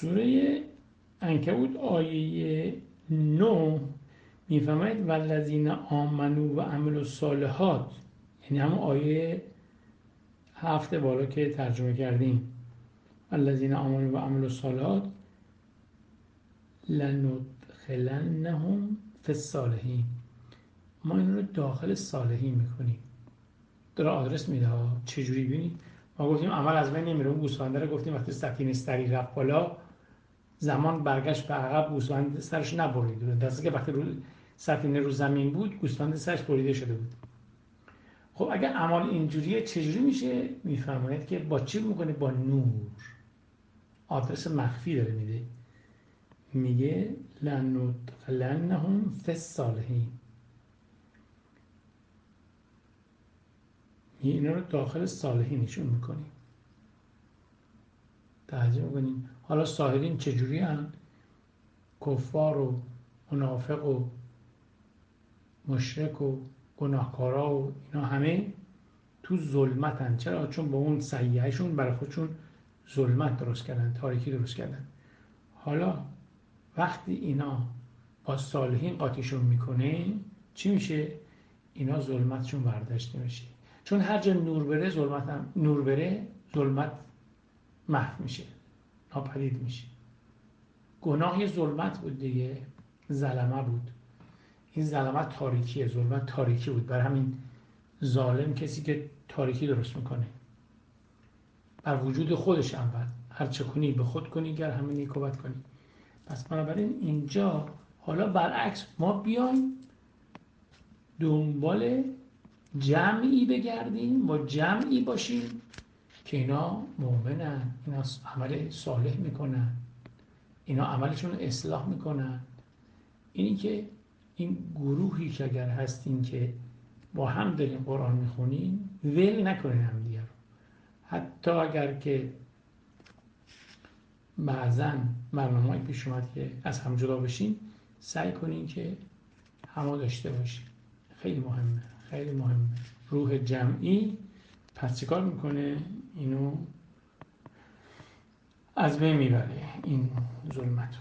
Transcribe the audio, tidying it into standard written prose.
سوره عنکبوت آیه 9 میفرماید والذین آمنوا و عملوا الصالحات، یعنی همون آیه 7 بالا که ترجمه کردیم، والذین آمنوا و عملوا الصالحات لندخلنهم فی الصالحین، ما این رو داخل صالحین میکنیم. داره آدرس میده ها. چجوری؟ ببینید ما گفتیم عمل از بین نمیره. اون گوسفنده رو گفتیم وقتی سفینه سری رفت بالا، زمان برگشت به عقب، گوسفند سرش نبرید، درسته که وقتی سفینه رو زمین بود گوسفند سرش بریده شده بود. خب اگه عمل اینجوریه چجوری میشه؟ میفرماید که با چی میکنه؟ با نور. آدرس مخفی داره میده، میگه لندخلنهم فی الصالحین، اینا رو داخل صالحینشون میکنیم. توجه میکنیم. حالا صالحین چجوری هستند؟ کفار و منافق و مشرک و گناهکارا و اینا همه تو ظلمتن. چرا؟ چون با اون سیئه‌شون برای خودشون ظلمت درست کردن، تاریکی درست کردن. حالا وقتی اینا با صالحین قاطیشون میکنه چی میشه؟ اینا ظلمتشون برداشته میشه. چون هر جا نور بره ظلمت محو میشه، ناپدید میشه. گناه یه ظلمت بود دیگه، ظلمه بود. این ظلمت تاریکیه، ظلمت تاریکی بود. برای همین ظالم کسی که تاریکی درست میکنه بر وجود خودش. اول هر چه کنی به خود کنی، گر همه نیکوبت کنی. پس بنابراین اینجا حالا برعکس ما بیایم دنبال جمعی بگردیم، با جمعی باشیم که اینا مؤمنن، اینا عمل صالح میکنن، اینا عملشون اصلاح میکنن. اینی که این گروهی که اگر هستین که با هم دارین قرآن میخونین، ول نکنین همدیگه رو. حتی اگر که بعضا برنامه‌ای پیش اومد که از هم جدا بشین، سعی کنین که همو داشته باشین. خیلی مهمه، خیلی مهمه. روح جمعی پس چیکار میکنه؟ اینو از بین میبره، این ظلمت رو.